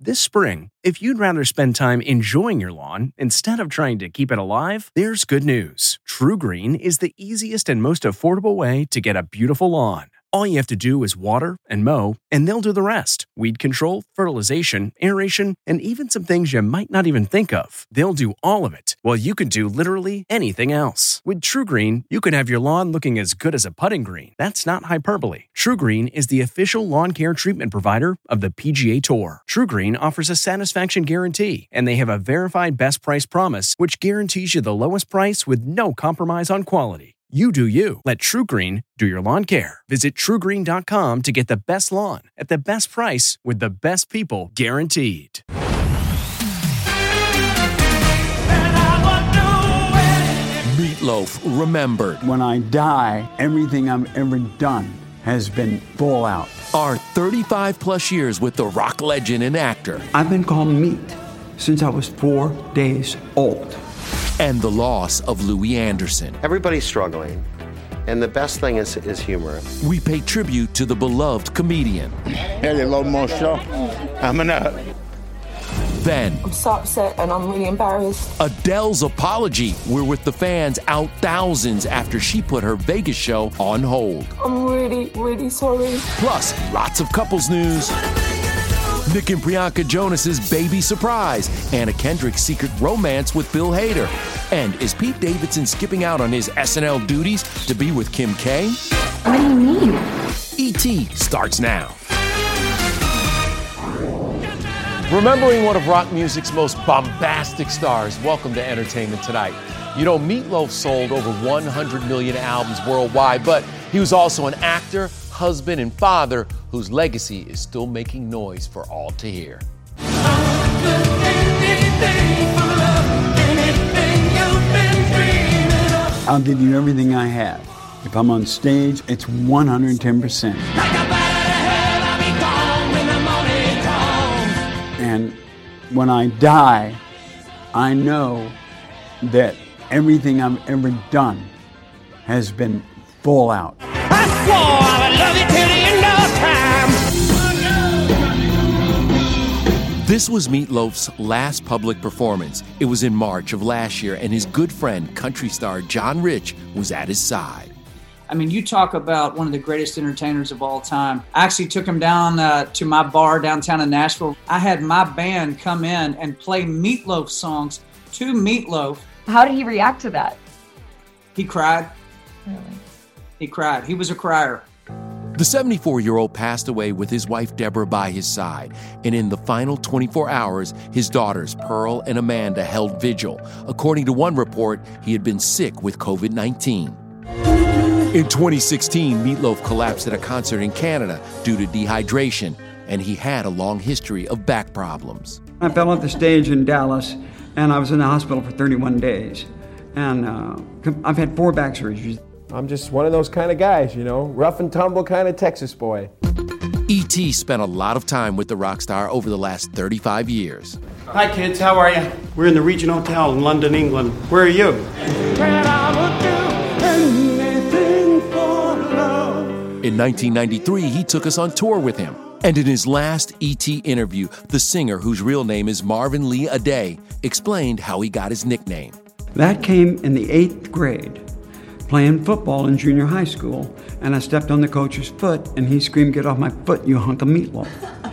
This spring, if you'd rather spend time enjoying your lawn instead of trying to keep it alive, there's good news. TruGreen is the easiest and most affordable way to get a beautiful lawn. All you have to do is water and mow, and they'll do the rest. Weed control, fertilization, aeration, and even some things you might not even think of. They'll do all of it, while you can do literally anything else. With TruGreen, you can have your lawn looking as good as a putting green. That's not hyperbole. TruGreen is the official lawn care treatment provider of the PGA Tour. TruGreen offers a satisfaction guarantee, and they have a verified best price promise, which guarantees you the lowest price with no compromise on quality. You do you. Let TruGreen do your lawn care. Visit TruGreen.com to get the best lawn at the best price with the best people guaranteed. Meatloaf remembered. When I die, everything I've ever done has been full out. Our 35 plus years with the rock legend and actor. I've been called meat since I was 4 days old. And the loss of Louis Anderson. Everybody's struggling, and the best thing is humor. We pay tribute to the beloved comedian. Hey, a little more show. Coming up. Then, I'm so upset and I'm really embarrassed. Adele's apology. We're with the fans out thousands after she put her Vegas show on hold. I'm really, really sorry. Plus, lots of couples news. Nick and Priyanka Jonas's baby surprise, Anna Kendrick's secret romance with Bill Hader, and is Pete Davidson skipping out on his SNL duties to be with Kim K? What do you mean? E.T. starts now. Remembering one of rock music's most bombastic stars, welcome to Entertainment Tonight. You know, Meatloaf sold over 100 million albums worldwide, but he was also an actor, husband, and father whose legacy is still making noise for all to hear. I'll give you everything I have. If I'm on stage, it's 110%. And when I die, I know that everything I've ever done has been full out. I swore I would love you till the end of time. This was Meatloaf's last public performance. It was in March of last year, and his good friend, country star John Rich, was at his side. I mean, you talk about one of the greatest entertainers of all time. I actually took him down to my bar downtown in Nashville. I had my band come in and play Meatloaf songs to Meatloaf. How did he react to that? He cried. Really? He cried. He was a crier. The 74-year-old passed away with his wife Deborah by his side, and in the final 24 hours, his daughters Pearl and Amanda held vigil. According to one report, he had been sick with COVID-19. In 2016, Meatloaf collapsed at a concert in Canada due to dehydration, and he had a long history of back problems. I fell off the stage in Dallas, and I was in the hospital for 31 days. And I've had 4 back surgeries. I'm just one of those kind of guys, you know, rough and tumble kind of Texas boy. E.T. spent a lot of time with the rock star over the last 35 years. Hi, kids. How are you? We're in the Regent Hotel in London, England. Where are you? In 1993, he took us on tour with him. And in his last E.T. interview, the singer, whose real name is Marvin Lee Aday, explained how he got his nickname. That came in the 8th grade, playing football in junior high school, and I stepped on the coach's foot, and he screamed, "Get off my foot, you hunk of meatloaf."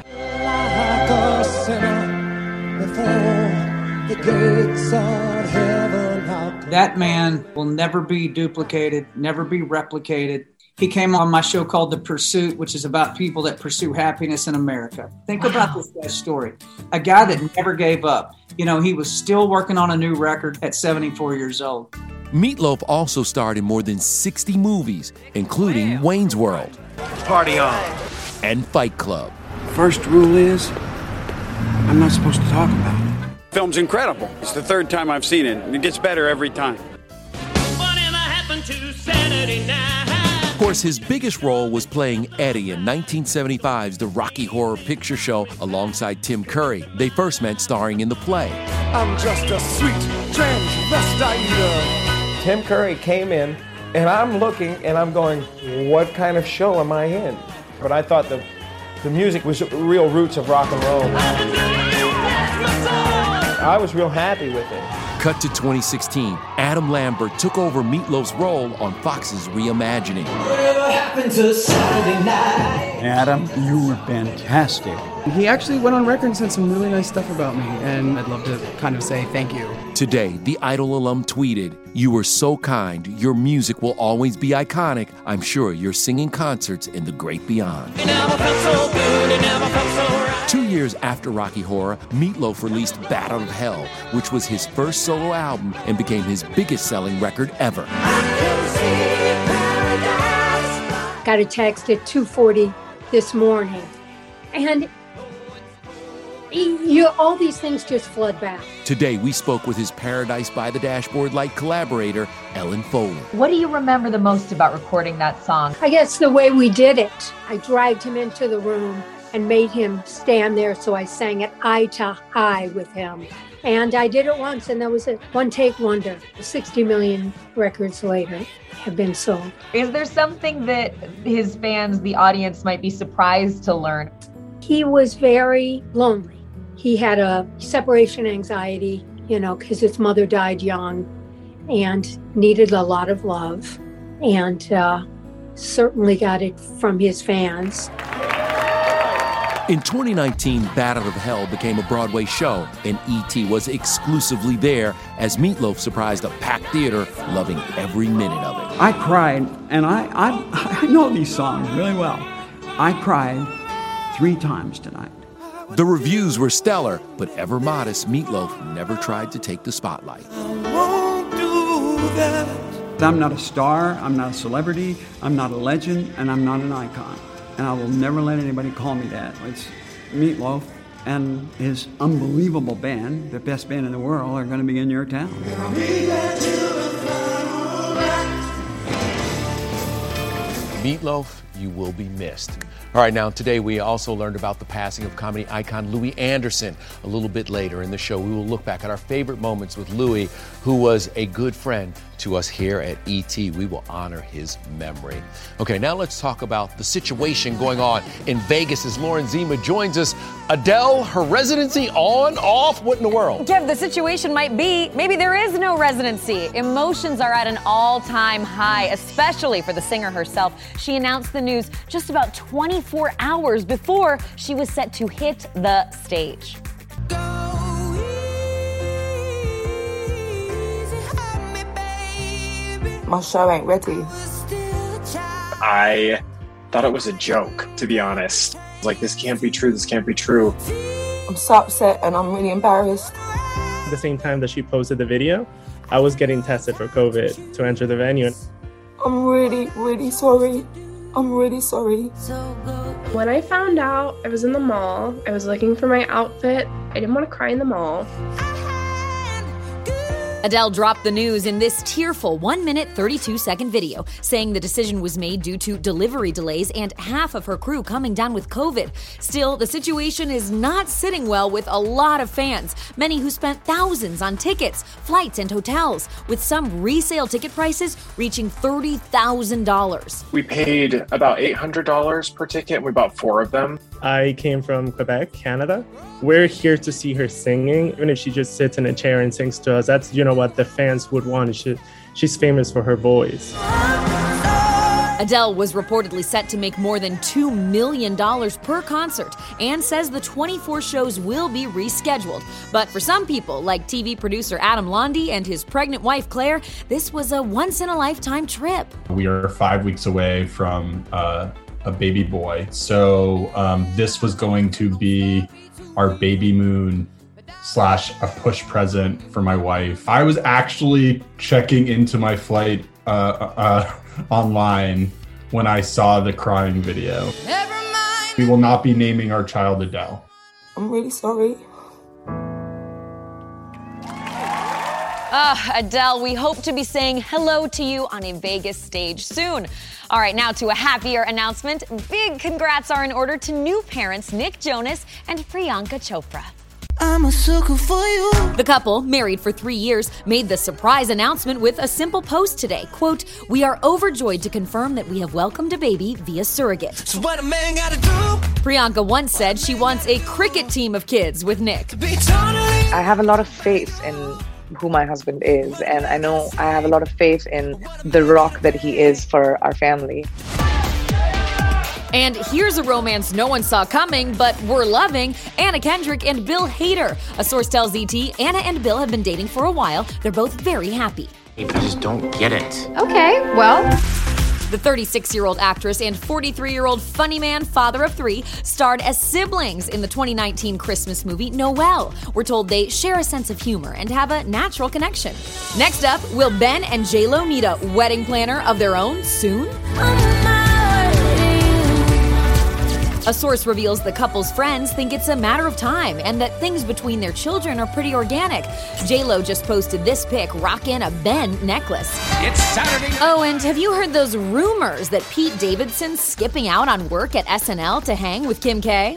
That man will never be duplicated, never be replicated. He came on my show called The Pursuit, which is about people that pursue happiness in America. Think about this guy's story. A guy that never gave up. You know, he was still working on a new record at 74 years old. Meatloaf also starred in more than 60 movies, including Wayne's World. Party on. And Fight Club. First rule is, I'm not supposed to talk about it. Film's incredible. It's the 3rd time I've seen it, and it gets better every time. Whatever happened to Saturday night? Of course, his biggest role was playing Eddie in 1975's The Rocky Horror Picture Show alongside Tim Curry. They first met starring in the play. I'm just a sweet transvestite. Tim Curry came in, and I'm looking, and I'm going, what kind of show am I in? But I thought the music was the real roots of rock and roll. I was real happy with it. Cut to 2016. Adam Lambert took over Meatloaf's role on Fox's Reimagining. Whatever happened to Saturday night? Adam, you were fantastic. He actually went on record and said some really nice stuff about me, and I'd love to kind of say thank you. Today, the Idol alum tweeted, "You were so kind. Your music will always be iconic. I'm sure you're singing concerts in the great beyond." It never felt so good, it never felt so right. 2 years after Rocky Horror, Meatloaf released Bat Out of Hell, which was his first solo album and became his biggest selling record ever. Got a text at 2:40 this morning, and all these things just flood back. Today, we spoke with his Paradise by the Dashboard Light collaborator, Ellen Foley. What do you remember the most about recording that song? I guess the way we did it. I dragged him into the room and made him stand there, so I sang it eye to eye with him. And I did it once, and that was a one-take wonder. 60 million records later have been sold. Is there something that his fans, the audience, might be surprised to learn? He was very lonely. He had a separation anxiety, because his mother died young and needed a lot of love, and certainly got it from his fans. In 2019, Bat Out of Hell became a Broadway show, and E.T. was exclusively there as Meatloaf surprised a packed theater, loving every minute of it. I cried, and I know these songs really well. I cried 3 times tonight. The reviews were stellar, but ever modest, Meatloaf never tried to take the spotlight. I'm not a star, I'm not a celebrity, I'm not a legend, and I'm not an icon. And I will never let anybody call me that. It's Meatloaf and his unbelievable band, the best band in the world, are going to be in your town. Meatloaf, you will be missed. All right, now today we also learned about the passing of comedy icon Louis Anderson. A little bit later in the show, we will look back at our favorite moments with Louis, who was a good friend to us here at ET. We will honor his memory. Okay, now let's talk about the situation going on in Vegas as Lauren Zima joins us. Adele, her residency on, off, what in the world? Kev, the situation might be maybe there is no residency. Emotions are at an all-time high, especially for the singer herself. She announced the news just about 24 hours before she was set to hit the stage. My show ain't ready. I thought it was a joke, to be honest. Like, this can't be true, this can't be true. I'm so upset and I'm really embarrassed. At the same time that she posted the video, I was getting tested for COVID to enter the venue. I'm really, really sorry. I'm really sorry. When I found out, I was in the mall. I was looking for my outfit. I didn't want to cry in the mall. Adele dropped the news in this tearful 1-minute, 32-second video, saying the decision was made due to delivery delays and half of her crew coming down with COVID. Still, the situation is not sitting well with a lot of fans, many who spent thousands on tickets, flights, and hotels, with some resale ticket prices reaching $30,000. We paid about $800 per ticket, and we bought 4 of them. I came from Quebec, Canada. We're here to see her singing. Even if she just sits in a chair and sings to us, that's, what the fans would want. She's famous for her voice. Adele was reportedly set to make more than $2 million per concert and says the 24 shows will be rescheduled. But for some people, like TV producer Adam Londy and his pregnant wife Claire, this was a once-in-a-lifetime trip. We are 5 weeks away from a baby boy. So this was going to be our baby moon / a push present for my wife. I was actually checking into my flight online when I saw the crying video. We will not be naming our child Adele. I'm really sorry. Adele, we hope to be saying hello to you on a Vegas stage soon. All right, now to a happier announcement. Big congrats are in order to new parents Nick Jonas and Priyanka Chopra. I'm a sucker for you. The couple, married for 3 years, made the surprise announcement with a simple post today. Quote, "We are overjoyed to confirm that we have welcomed a baby via surrogate." So what a man gotta do? Priyanka once said she wants a cricket team of kids with Nick. I have a lot of faith in who my husband is, and I know I have a lot of faith in the rock that he is for our family. And here's a romance no one saw coming, but we're loving: Anna Kendrick and Bill Hader. A source tells ET Anna and Bill have been dating for a while. They're both very happy. I just don't get it. Okay, well. The 36-year-old actress and 43-year-old funny man, father of 3, starred as siblings in the 2019 Christmas movie Noel. We're told they share a sense of humor and have a natural connection. Next up, will Ben and J-Lo need a wedding planner of their own soon? A source reveals the couple's friends think it's a matter of time and that things between their children are pretty organic. J-Lo just posted this pic rocking a Ben necklace. It's Saturday night. Oh, and have you heard those rumors that Pete Davidson's skipping out on work at SNL to hang with Kim K?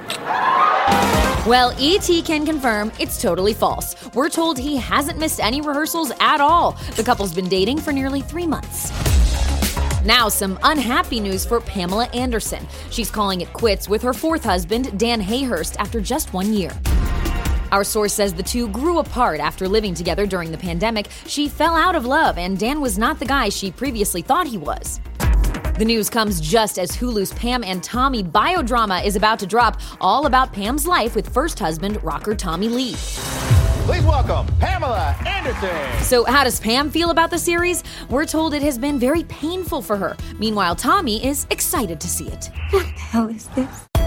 Well, E.T. can confirm it's totally false. We're told he hasn't missed any rehearsals at all. The couple's been dating for nearly 3 months. Now, some unhappy news for Pamela Anderson. She's calling it quits with her 4th husband, Dan Hayhurst, after just 1 year. Our source says the two grew apart after living together during the pandemic. She fell out of love, and Dan was not the guy she previously thought he was. The news comes just as Hulu's Pam and Tommy biodrama is about to drop, all about Pam's life with first husband, rocker Tommy Lee. Please welcome Pamela Anderson. So how does Pam feel about the series? We're told it has been very painful for her. Meanwhile, Tommy is excited to see it. What the hell is this?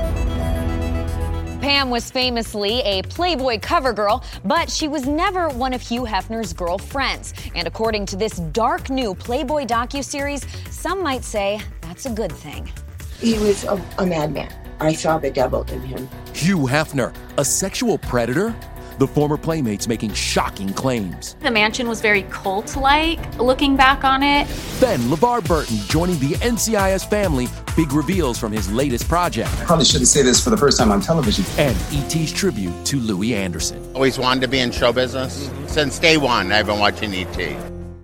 Pam was famously a Playboy cover girl, but she was never one of Hugh Hefner's girlfriends. And according to this dark new Playboy docuseries, some might say that's a good thing. He was a madman. I saw the devil in him. Hugh Hefner, a sexual predator? The former Playmate's making shocking claims. The mansion was very cult-like, looking back on it. Then LeVar Burton joining the NCIS family, big reveals from his latest project. I probably shouldn't say this for the first time on television. And E.T.'s tribute to Louis Anderson. Always wanted to be in show business. Since day one, I've been watching E.T.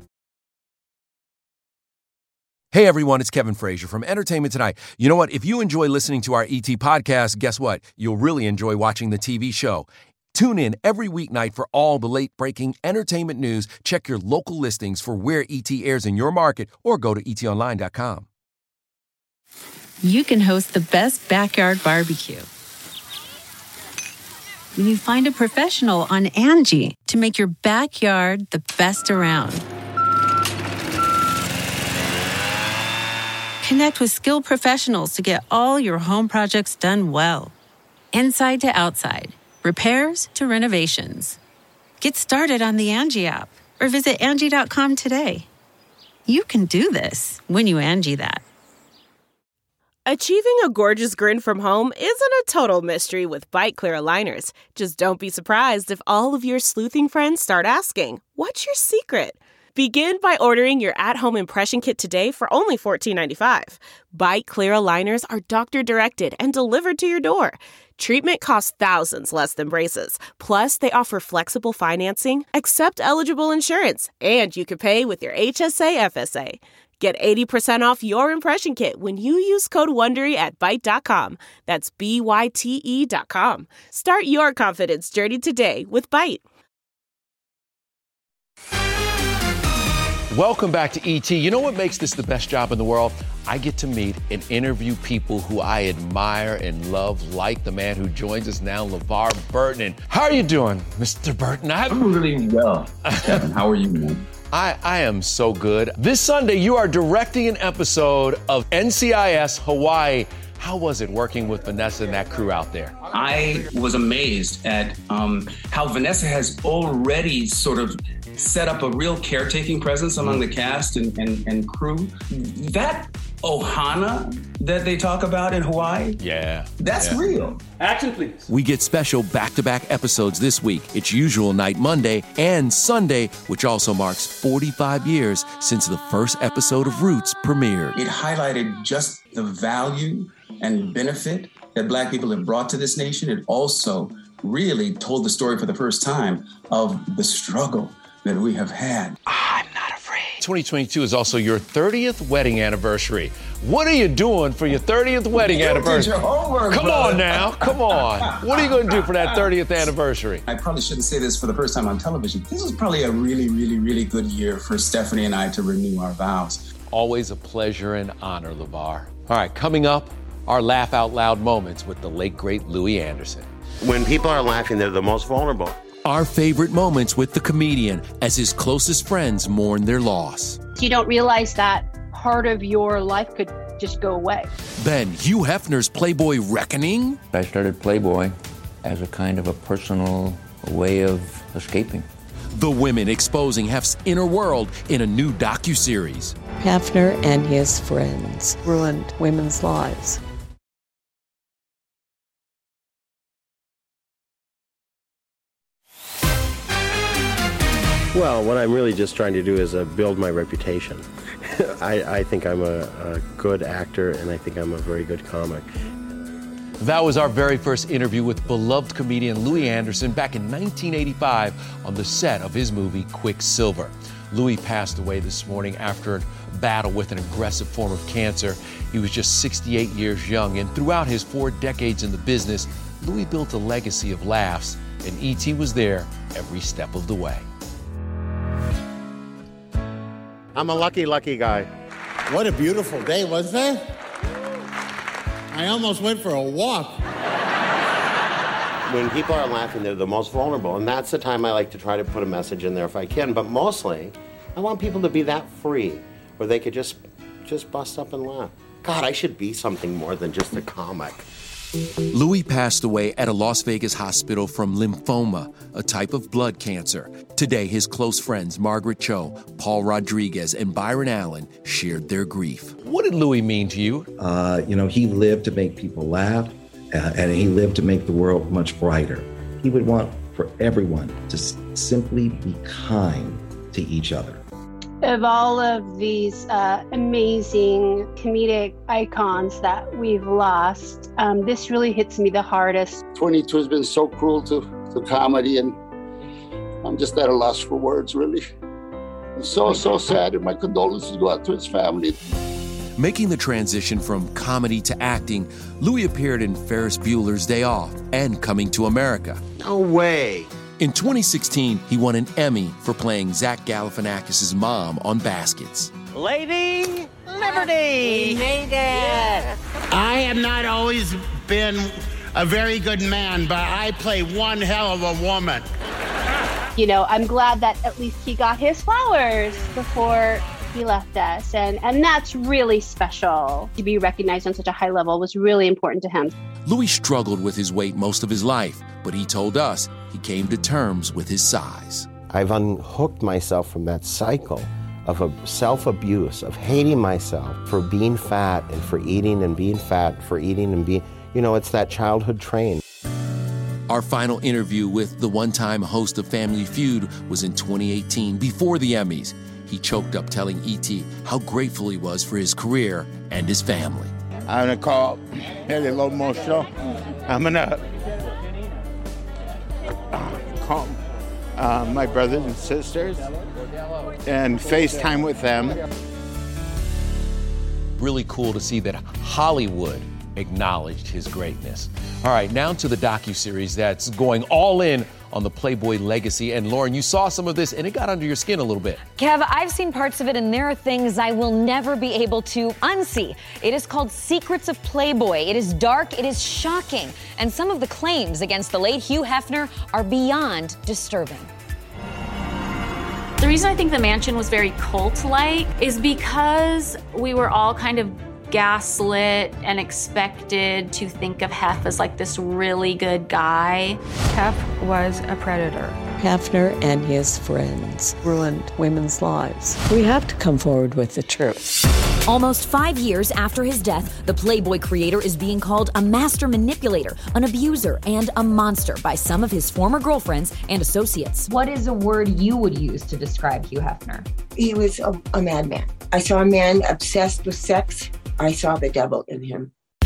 Hey everyone, it's Kevin Frazier from Entertainment Tonight. You know what? If you enjoy listening to our ET podcast, guess what? You'll really enjoy watching the TV show. Tune in every weeknight for all the late-breaking entertainment news. Check your local listings for where ET airs in your market or go to etonline.com. You can host the best backyard barbecue when you find a professional on Angie to make your backyard the best around. Connect with skilled professionals to get all your home projects done well. Inside to outside. Repairs to renovations. Get started on the Angie app or visit Angie.com today. You can do this when you Angie that. Achieving a gorgeous grin from home isn't a total mystery with Byte Clear aligners. Just don't be surprised if all of your sleuthing friends start asking, "What's your secret?" Begin by ordering your at-home impression kit today for only $14.95. Byte Clear aligners are doctor-directed and delivered to your door. Treatment costs thousands less than braces. Plus, they offer flexible financing, accept eligible insurance, and you can pay with your HSA FSA. Get 80% off your impression kit when you use code WONDERY at Byte.com. That's BYTE.com. Start your confidence journey today with Byte. Welcome back to ET. You know what makes this the best job in the world? I get to meet and interview people who I admire and love, like the man who joins us now, LeVar Burton. How are you doing, Mr. Burton? I'm really well, Kevin. How are you, man? I am so good. This Sunday, you are directing an episode of NCIS Hawaii. How was it working with Vanessa and that crew out there? I was amazed at how Vanessa has already sort of set up a real caretaking presence among the cast and crew. That ohana that they talk about in Hawaii, that's real. Action, please. We get special back-to-back episodes this week. It's usual night Monday and Sunday, which also marks 45 years since the first episode of Roots premiered. It highlighted just the value and benefit that Black people have brought to this nation. It also really told the story for the first time of the struggle that we have had. 2022 is also your 30th wedding anniversary. What are you doing for your 30th wedding anniversary? Did your homework, Come brother. on now, come on. What are you going to do for that 30th anniversary? I probably shouldn't say this for the first time on television. This was probably a really, really, really good year for Stephanie and I to renew our vows. Always a pleasure and honor, LeVar. All right, coming up, our laugh out loud moments with the late, great Louis Anderson. When people are laughing, they're the most vulnerable. Our favorite moments with the comedian as his closest friends mourn their loss. You don't realize that part of your life could just go away. Then Hugh Hefner's Playboy reckoning. I started Playboy as a kind of a personal way of escaping. The women exposing Hef's inner world in a new docuseries. Hefner and his friends ruined women's lives. Well, what I'm really just trying to do is build my reputation. I think I'm a good actor, and I think I'm a very good comic. That was our very first interview with beloved comedian Louis Anderson back in 1985 on the set of his movie Quicksilver. Louis passed away this morning after a battle with an aggressive form of cancer. He was just 68 years young, and throughout his 4 decades in the business, Louis built a legacy of laughs, and E.T. was there every step of the way. I'm a lucky, lucky guy. What a beautiful day, wasn't it? I almost went for a walk. When people are laughing, they're the most vulnerable, and that's the time I like to try to put a message in there if I can. But mostly, I want people to be that free, where they could just bust up and laugh. God, I should be something more than just a comic. Louis passed away at a Las Vegas hospital from lymphoma, a type of blood cancer. Today, his close friends Margaret Cho, Paul Rodriguez, and Byron Allen shared their grief. What did Louis mean to you? He lived to make people laugh, and he lived to make the world much brighter. He would want for everyone to simply be kind to each other. Of all of these amazing comedic icons that we've lost, this really hits me the hardest. 22 has been so cruel to comedy, and I'm just at a loss for words, really. It's so sad, and my condolences go out to his family. Making the transition from comedy to acting, Louis appeared in Ferris Bueller's Day Off and Coming to America. No way. In 2016, he won an Emmy for playing Zach Galifianakis' mom on Baskets. Lady Liberty! We made it! I have not always been a very good man, but I play one hell of a woman. I'm glad that at least he got his flowers before he left us. And that's really special. To be recognized on such a high level was really important to him. Louis struggled with his weight most of his life, but he told us he came to terms with his size. I've unhooked myself from that cycle of a self-abuse, of hating myself for being fat and for eating and being fat, for eating and being, it's that childhood train. Our final interview with the one-time host of Family Feud was in 2018, before the Emmys. He choked up telling E.T. how grateful he was for his career and his family. I'm going to call Haley Lomo Show. I'm going to call my brothers and sisters and FaceTime with them. Really cool to see that Hollywood acknowledged his greatness. All right, now to the docuseries that's going all in on the Playboy legacy. And Lauren, you saw some of this and it got under your skin a little bit. Kev, I've seen parts of it and there are things I will never be able to unsee. It is called Secrets of Playboy. It is dark, it is shocking. And some of the claims against the late Hugh Hefner are beyond disturbing. The reason I think the mansion was very cult-like is because we were all kind of gaslit and expected to think of Hef as like this really good guy. Hef was a predator. Hefner and his friends ruined women's lives. We have to come forward with the truth. Almost 5 years after his death, the Playboy creator is being called a master manipulator, an abuser, and a monster by some of his former girlfriends and associates. What is a word you would use to describe Hugh Hefner? He was a madman. I saw a man obsessed with sex. I saw the devil in him.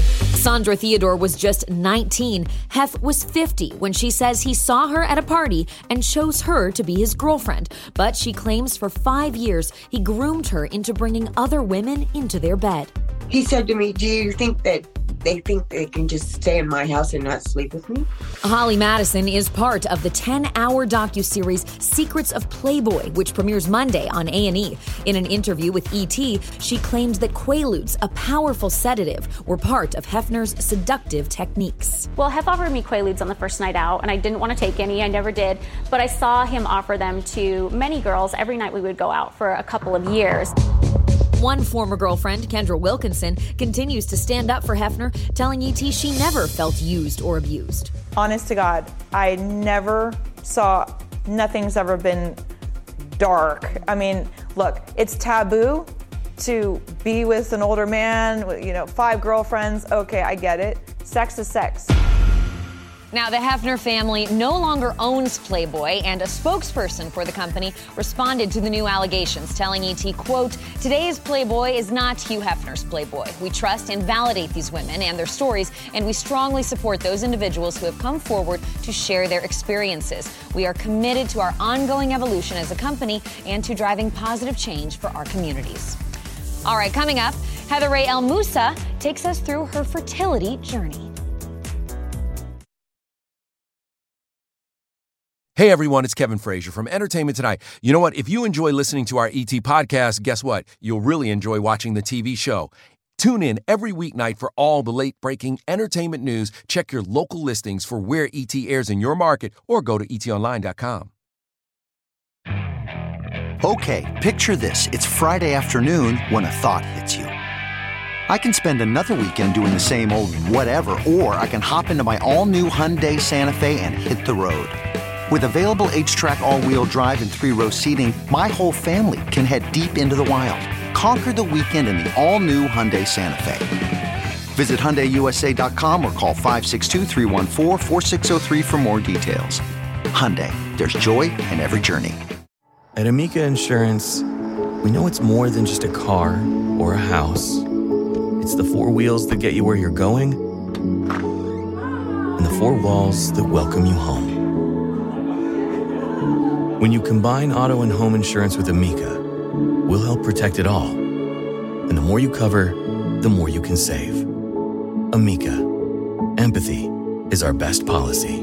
Sandra Theodore was just 19. Hef was 50 when she says he saw her at a party and chose her to be his girlfriend. But she claims for 5 years he groomed her into bringing other women into their bed. He said to me, do you think that they think they can just stay in my house and not sleep with me? Holly Madison is part of the 10-hour docuseries Secrets of Playboy, which premieres Monday on A&E. In an interview with E.T., she claimed that Quaaludes, a powerful sedative, were part of Hefner's seductive techniques. Well, Hef offered me Quaaludes on the first night out, and I didn't want to take any. I never did. But I saw him offer them to many girls every night we would go out for a couple of years. One former girlfriend, Kendra Wilkinson, continues to stand up for Hefner, telling E.T. she never felt used or abused. Honest to God, I never saw, nothing's ever been dark. I mean, look, it's taboo to be with an older man, 5 girlfriends. Okay, I get it. Sex is sex. Now, the Hefner family no longer owns Playboy, and a spokesperson for the company responded to the new allegations, telling ET, quote, "Today's Playboy is not Hugh Hefner's Playboy. We trust and validate these women and their stories, and we strongly support those individuals who have come forward to share their experiences. We are committed to our ongoing evolution as a company and to driving positive change for our communities." All right, coming up, Heather Rae El Moussa takes us through her fertility journey. Hey everyone, it's Kevin Frazier from Entertainment Tonight. You know what? If you enjoy listening to our ET podcast, guess what? You'll really enjoy watching the TV show. Tune in every weeknight for all the late-breaking entertainment news. Check your local listings for where ET airs in your market or go to etonline.com. Okay, picture this. It's Friday afternoon when a thought hits you. I can spend another weekend doing the same old whatever, or I can hop into my all-new Hyundai Santa Fe and hit the road. With available H-Track all-wheel drive and 3-row seating, my whole family can head deep into the wild. Conquer the weekend in the all-new Hyundai Santa Fe. Visit HyundaiUSA.com or call 562-314-4603 for more details. Hyundai, there's joy in every journey. At Amica Insurance, we know it's more than just a car or a house. It's the 4 wheels that get you where you're going and the 4 walls that welcome you home. When you combine auto and home insurance with Amica, we'll help protect it all. And the more you cover, the more you can save. Amica. Empathy is our best policy.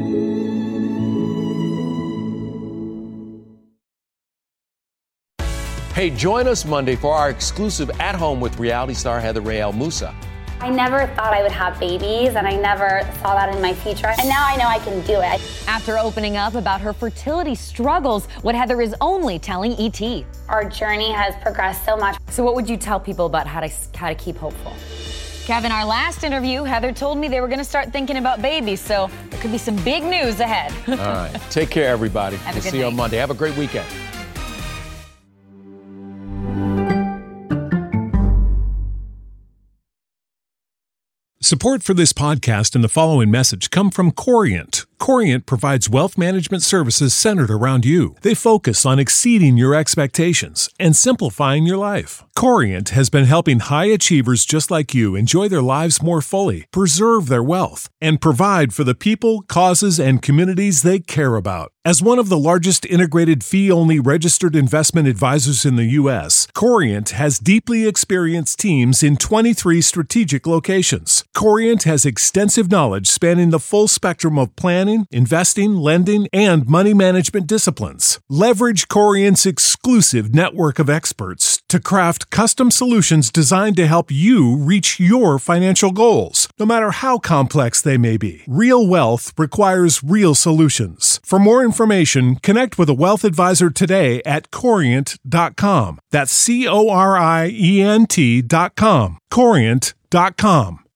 Hey, join us Monday for our exclusive At Home with reality star Heather Rae El Moussa. I never thought I would have babies, and I never saw that in my future. And now I know I can do it. After opening up about her fertility struggles, what Heather is only telling ET. Our journey has progressed so much. So what would you tell people about how to keep hopeful? Kevin, our last interview, Heather told me they were going to start thinking about babies, so there could be some big news ahead. All right. Take care, everybody. Have a we'll good see you night. on Monday. Have a great weekend. Support for this podcast and the following message come from Corient. Corient provides wealth management services centered around you. They focus on exceeding your expectations and simplifying your life. Corient has been helping high achievers just like you enjoy their lives more fully, preserve their wealth, and provide for the people, causes, and communities they care about. As one of the largest integrated fee-only registered investment advisors in the U.S., Corient has deeply experienced teams in 23 strategic locations. Corient has extensive knowledge spanning the full spectrum of planning, investing, lending, and money management disciplines. Leverage Corient's exclusive network of experts to craft custom solutions designed to help you reach your financial goals, no matter how complex they may be. Real wealth requires real solutions. For more information, connect with a wealth advisor today at Corient.com. That's Corient.com. Corient.com.